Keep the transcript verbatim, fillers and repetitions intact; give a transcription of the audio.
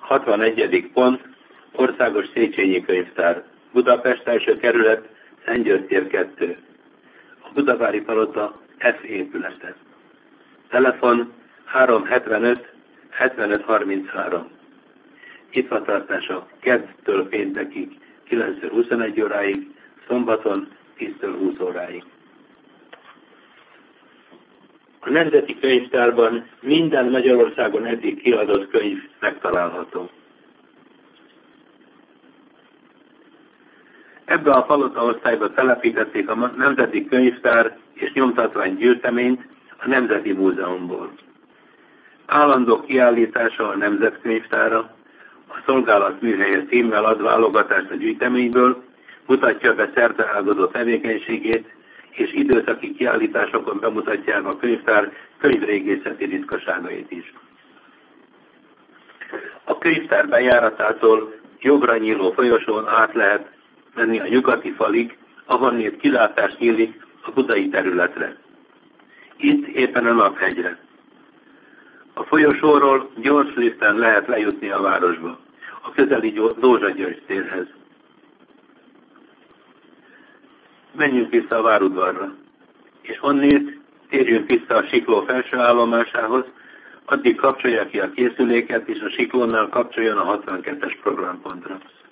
hatvanegyedik pont, Országos Széchenyi Könyvtár, Budapest első kerület, Szentgyörgy tér kettő. A Budavári Palota F épülete. Telefon három hetvenöt hetvenöt harminchárom. Nyitvatartása kettőtől péntekig, kilenctől huszonegy óráig, szombaton tíztől húsz óráig. A Nemzeti Könyvtárban minden Magyarországon eddig kiadott könyv megtalálható. Ebbe a palota osztályba telepítették a Nemzeti Könyvtár és nyomtatvány gyűjteményt a Nemzeti Múzeumból. Állandó kiállítása a Nemzetkönyvtára, a szolgálat műhelye címmel ad válogatást a gyűjteményből, mutatja be szerteágazó tevékenységét, és időszaki kiállításokon bemutatják a könyvtár könyvrégészeti ritkaságait is. A könyvtár bejáratától jobbra nyíló folyosón át lehet menni a nyugati falig, ahonnét kilátás nyílik a budai területre. Itt éppen a Naphegyre. A folyosóról gyors liften lehet lejutni a városba, a közeli Dózsa György térhez. Menjünk vissza a várudvarra, és onnét térjünk vissza a Sikló felső állomásához, addig kapcsolja ki a készüléket, és a Siklónál kapcsoljon a hatvankettes programpontra.